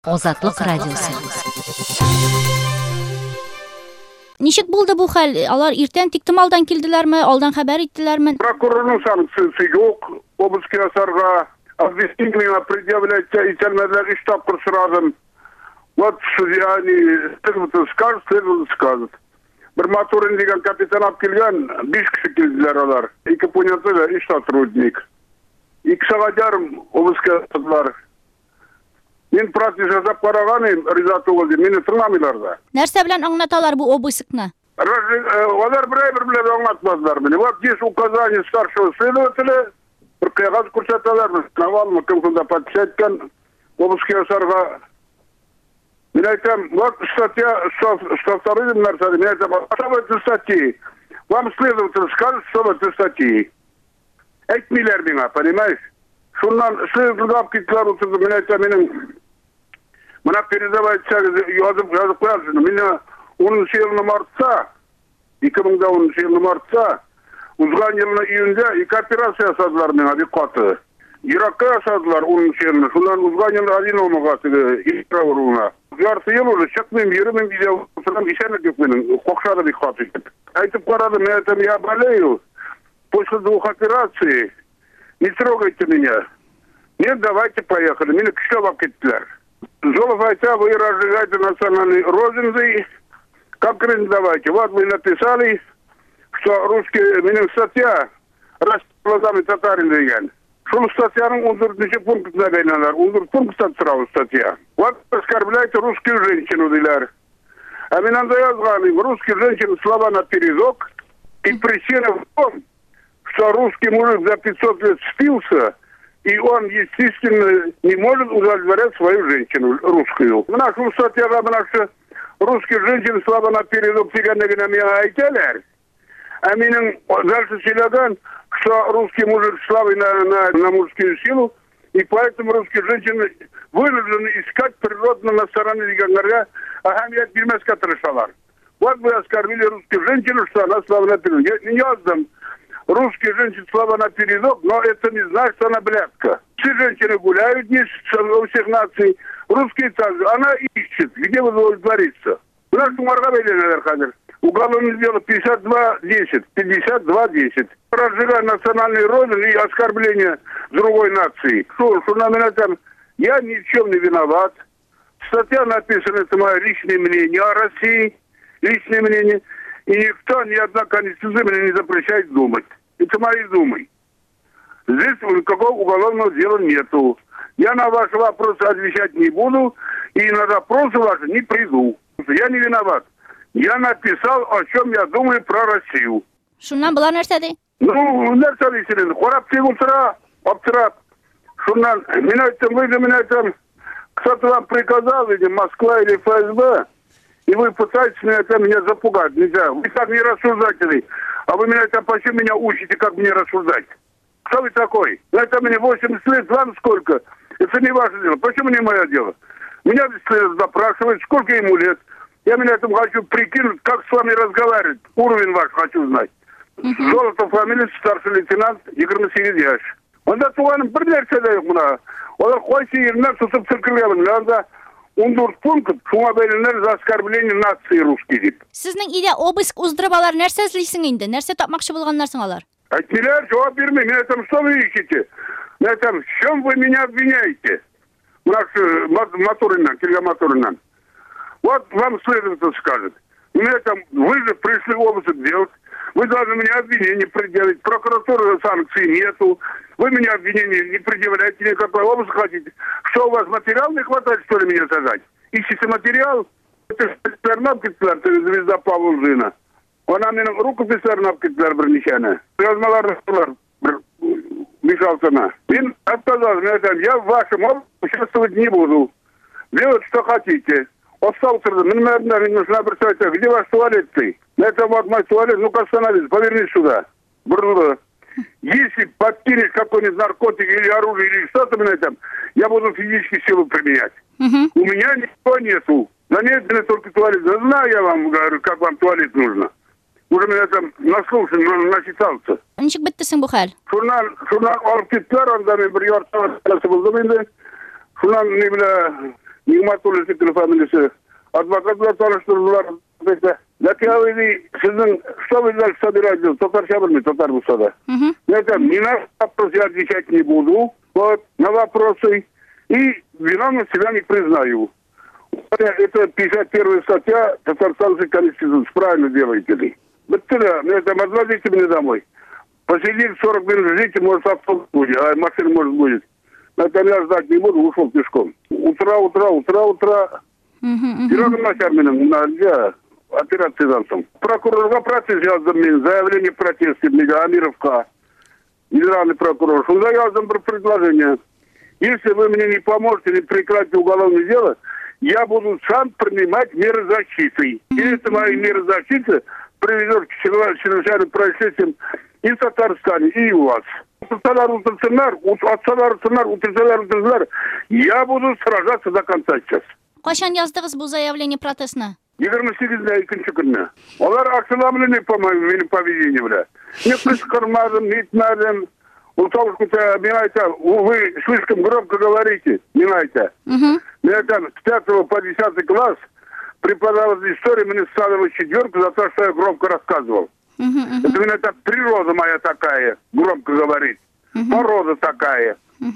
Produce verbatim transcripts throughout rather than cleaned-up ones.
Ozodlik radiosi. Nishik bo'ldi bu hal? Ular ertan tiktimaldan keldilarmi? Oldin xabar etdilarmi? Prokurorning sanksiyasi yo'q. Obisga asarga обвинение предъявлять ителмediler iş tapkırsı lazım. Вот yani следователь скажет, следователь скажет. Bir Maturin degan kapitan olib kelgan besh kishi keldilar ular. Ikki понятыйлар ish сотрудник. ikki soat yarim obisga chiqdilar. Men protsess жасап qaraganim, rizat bo'ldi. Meni tinglamadilar. Narsa bilan anglatalar bu obiskni? Ular bir-bir bilan anlatmazlar meni. Вот здесь указание старшего следователя, bir qog'oz ko'rsatadilar. Navalni kim qildi подписать obisga asarga. Men aytam, вот статья сто второй нарсады. Men aytam, что в этой статье? Вам следователь скажет, что в этой статье. Aytmaylar menga, понимаешь? Shundan следователь olib ketdilar, o'tirdi. Men aytam, mening mana передавать yozib yozib qo'yarsiz. Meni o'ninchi yil martda, ikki ming o'ninchi yil martda, uzgan yilning iyunda ikki operatsiya yasadılar menga bir qatı. Irakka yasadılar o'ninchi yilni. Shundan uzgan yilni Adinomo'ga ipravruna. Yartı yıl oldu. Çıkmayayım, yürümeyim, gidiyor. Sıram işemek yok benim. Kokşadı bir katı. Aytıp karadım, я там я болею. После двух операций не трогайте меня. Нет, давайте поехали. Меня кişi alıp gittiler. Золов айтя, вы разжигаете национальный розыгрыш. Как давайте. Вот вы написали, что русский, меня статья расплодами татарин деген. Шул статьяның он дөртенче пунктына бәйләнәләр. он дүрт пункттан тора статья. Вот оскорбляете русскую женщину диләр. А мен анда язганым, русский женщина слова напередок. И причина в том, что русский мужик за пятьсот лет спился, и он, естественно, не может удовлетворять свою женщину русскую. В нашу статью наша русские женщины слова напередок дигәнне меня әйтәләр. А менің дальше сөйләгән, что русский мужик слабый на, на, на мужскую силу, и поэтому русские женщины вынуждены искать природно на стороне дигәннәргә әһәмият бирмәскә тырышалар. Вот вы оскорбили русскую женщину, что она слабо напередок. Я не яздым. Русские женщины слабо напередок, но это не значит, что она блядка. Все женщины гуляют здесь, у всех наций. Русские также. Она ищет, где удовлетвориться. У нас умарга бәйләнәләр хәзер. Уголовное дело пятьдесят два десять. пятьдесят два десять. Разжигая национальный розыгрыш и оскорбление другой нации. Что, что на меня там, я ни в чем не виноват. Статья написана, это мое личное мнение о России. Личное мнение. И никто, ни одна конституция мне не запрещает думать. Это мои думы. Здесь никакого уголовного дела нету. Я на ваши вопросы отвечать не буду. И на вопросы ваши не приду. Я не виноват. Я написал, о чем я думаю про Россию. Шуннан була нәрсәде? Ну, нәрсә дисең, карап тик утыра, аптырап. Шуннан, мен айттым, вы мен айттым, кто-то вам приказал, или Москва, или ФСБ, и вы пытаетесь меня, это, меня запугать. Нельзя. Вы так не рассуждатели. А вы меня там почему меня учите, как мне рассуждать? Кто вы такой? Это мне восемьдесят лет, вам сколько? Это не ваше дело. Почему не мое дело? Меня запрашивают, сколько ему лет. Я меня там хочу прикинуть, как с вами разговаривать. Уровень ваш хочу знать. Uh-huh. Золотов фамилия, старший лейтенант, егерме сегиз яш. Онда туганым бер нәрсә дә юк мына. Алар кайсы ереннән тотып тиркелгән. Анда он дүрт пункт, шуңа бәйләнәр за оскорбление нации русский дип. Сезнең идә обыск уздырып алар нәрсә эзлисең инде? Нәрсә тапмакчы булганнарсың алар? Әйтмиләр, җавап бирмәй. Мен әйтәм, что вы ищете? Мен әйтәм, в чем вы меня обвиняете? Наш Моториннан, Кирга Моториннан. Вот вам следователь скажет. Там, вы же пришли обыск делать. Вы должны мне обвинение предъявить. Прокуратуры санкций нету. Вы меня обвинение не предъявляете никакой. Обыск хотите. Что, у вас материал не хватает, что ли, меня сажать? Ищите материал. Это Пернапкитлер, это звезда Павловжина. Она мне рукопись Пернапкитлер броничана. Размалар Михалсона. Он отказал мне, я в вашем обыске участвовать не буду. Делать, что хотите. Остался, мне нужно представить, где ваш туалет ты? Это вот мой туалет, ну-ка остановись, повернись сюда. Бррр. Если подкинешь какой-нибудь наркотик или оружие, или что-то мне там, я буду физически силу применять. Uh-huh. У меня никого нету. Да нет, мне только туалет. Да знаю я вам, говорю, как вам туалет нужно. Уже меня там наслушан, насчитался. Ничек биттесең бу хәл? Шуннан, шуннан алып киттеләр, анда мен бер ярты сәгать булды инде. Шуннан не белә Nigmatullah şekilli familiyasi. Advokatlar tanıştırdılar. Lakavidi sizin что вы дальше собираетесь? Татар шабырмы, татар болса да. Это не на вопросы я отвечать не буду. Вот, на вопросы. И вина на себя не признаю. Это пятьдесят первая статья Татарстанской конституции. Правильно делаете ли? Вот тогда, это отвозите меня домой. Посидеть сорок минут, ждите, может автобус будет, а машина может будет. Это я ждать не буду, ушел пешком. Утра, утра, утра, утра. Пирогом начальным, на операция там. Прокурорга процесс yazdım мен, заявление протеста, Амировка, генеральный прокурор. Что заявлено предложение. Если вы мне не поможете, не прекратите уголовное дело, я буду сам принимать меры защиты. И это мои меры защиты приведет к чрезвычайным происшествиям и в Татарстане, и у вас. Отцалар утырсынlar, отцалар утырсынlar, утырсалар утырсынlar. Я буду сражаться до конца сейчас. Qachon yazdingiz bu заявление protestni? yigirma sekizinda ikkinchi kuni. Ular aksiyalarini yapamadı benim поведением. Ne kışkırmadım, ne etmedim. Ултовская, понимаете, вы слишком громко говорите, понимаете. Я там с пятого по десятый класс преподавал историю, мне ставили четверку за то, что я громко рассказывал. Это у меня так природа моя такая, громко говорить. Порода такая.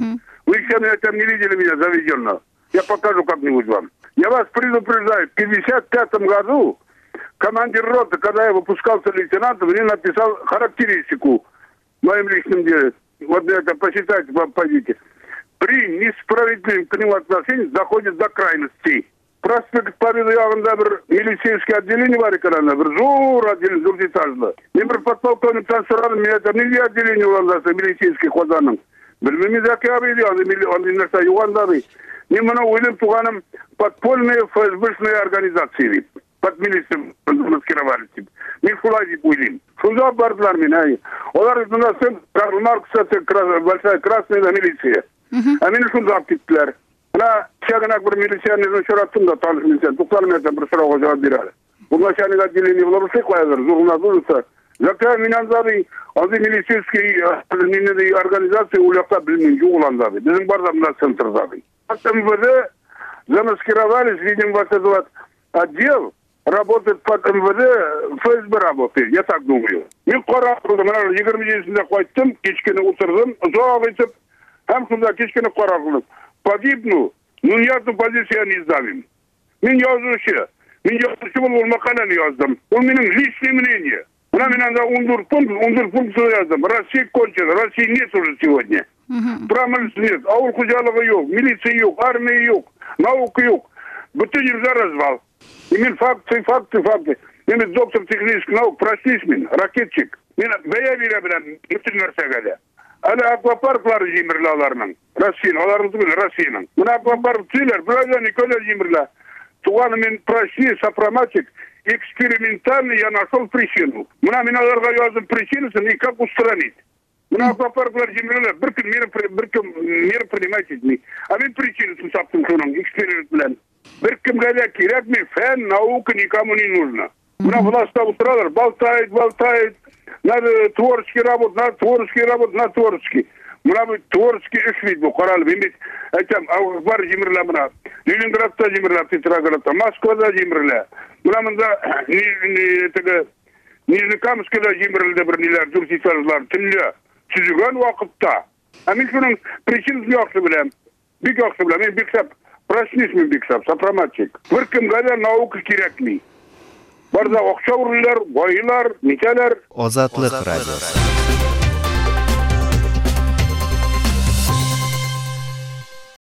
Вы еще меня там не видели меня заведенного. Я покажу как-нибудь вам. Я вас предупреждаю, в пятьдесят пятом году командир роты, когда я выпускался лейтенантом, мне написал характеристику в моем личном деле. Вот это посчитайте, пойдите. При несправедливом к нему отношении доходит до крайностей. Проспект Победы явында бір милицейское отделение бар екен, бір зор отделение, двухэтажный. Мен бір подполковниктан сұрадым, мен айтам, неге отделение оландасы милицейский қоданның? Білмейміз әке абейді, аны нәрсе юғандады. Мен мұны ойлым туғаным подпольные эф эс бэ-шные организации дейді. Под милицией маскировались дейді. Мен солай деп ойлаймын. Сонда бардылар мен, ай. Олар айтында сен, Карл Маркс, большая красная милиция. А мені сонда алып кеттілер. Мына кішкене бір милиционерді шыраттым да, таныс милиционер. Тоқтар мен бір сұрауға жауап береді. Бұл начальник отделение болар болса, қоязар, зұрғына дұрыса. Зато мен андады, ады милицейский организация уляқта білмейді, жоғыландады. Біздің барда центрдады. эм вэ дэ замаскировались, видимо, вот этот вот отдел работает под эм вэ дэ, эф эс бэ работает, я так думаю. Мен қора қылдым, жиырма жетісінде қойттым, кешкені отырдым, ұзақ етіп, һәм сонда кешкені қора қылдым. Погибну, но ни одну позицию я не сдавим. Мен yazışı, мен yazışı бұл мақаланы яздым. Ол менің личное мнение. Мына мен анда он төрт пункт, он төрт пункт яздым. Россия кончена, России нет уже сегодня. Промышленность нет, ауыл қожалығы жоқ, милиция жоқ, армия жоқ, наука жоқ. Бүтін елді развал. И мен факты, факты, факты. Мен доктор технических наук, прослись мен, ракетчик. Мен бәя бере білем, бүтін нәрсеге. Әлі аквапарклары жемірлі аларының. Россияның, аларыңызды білі, Россияның. Мына аквапарк түйлер, бір айдан екөлер жемірлі. Туғаны мен прочни, сопроматик, экспериментальный я нашел причину. Мына мен аларға яздым причинысын и как устранить. Мына аквапарклар жемірлі, бір кім мер принимать етмей. А мен причинысын саптым соның, эксперимент білән. Бір кімге керек мен, фән, наука никому не нужно. Мына властта отыралар, болтает, болтает. Надо творческий работать, надо творческий работать, надо творческий. Мына бы творческий іш дейді бұл қаралып. Емес, айтам, бар жемірлі мына. Ленинградта жемірлі, Петроградта, Москвада жемірлі. Мына мында Нижнекамскіда жемірлі бір нелер, жүрсетажылар, түнлі. Сүзіген уақытта. А мен шының причинысын яқшы білем. Бек яқшы білем. Мен бексап, прочнись мен бексап, сопроматчик. Бір кімге наука керек мей. Барда оқша ұрылар, бойылар, нетелер. Озатлық радиосы.